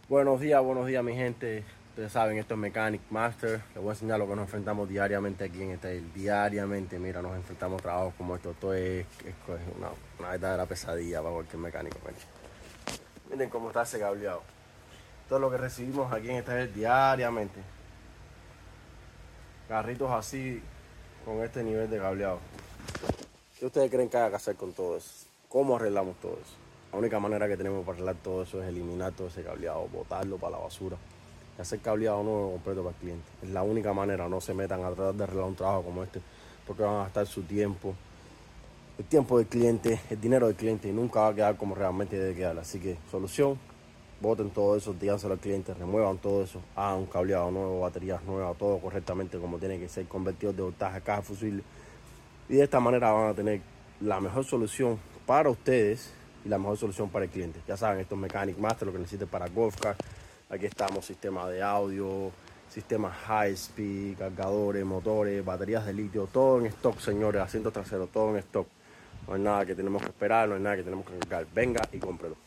Buenos días mi gente. Ustedes saben, esto es Mechanic Master. Les voy a enseñar lo que nos enfrentamos diariamente aquí en este diariamente. Mira, nos enfrentamos a trabajos como esto. Esto es una verdadera pesadilla para cualquier mecánico. Miren cómo está ese cableado. Todo lo que recibimos aquí en este diariamente. Carritos así, con este nivel de cableado. ¿Qué ustedes creen que hay que hacer con todo eso? ¿Cómo arreglamos todo eso? La única manera que tenemos para arreglar todo eso es eliminar todo ese cableado, botarlo para la basura y hacer cableado nuevo completo para el cliente. Es la única manera. No se metan a tratar de arreglar un trabajo como este, porque van a gastar su tiempo, el tiempo del cliente, el dinero del cliente, y nunca va a quedar como realmente debe quedar. Así que solución: boten todo eso, díganselo al cliente, remuevan todo eso, hagan un cableado nuevo, baterías nuevas, todo correctamente como tiene que ser, convertidor de voltaje, caja fusible. Y de esta manera van a tener la mejor solución para ustedes y la mejor solución para el cliente. Ya saben, esto es Mechanic Master, lo que necesiten para Golf Car. Aquí estamos: sistema de audio, sistemas high speed, cargadores, motores, baterías de litio, todo en stock, señores. Asientos traseros, todo en stock. No hay nada que tenemos que esperar, no hay nada que tenemos que cargar. Venga y cómprelo.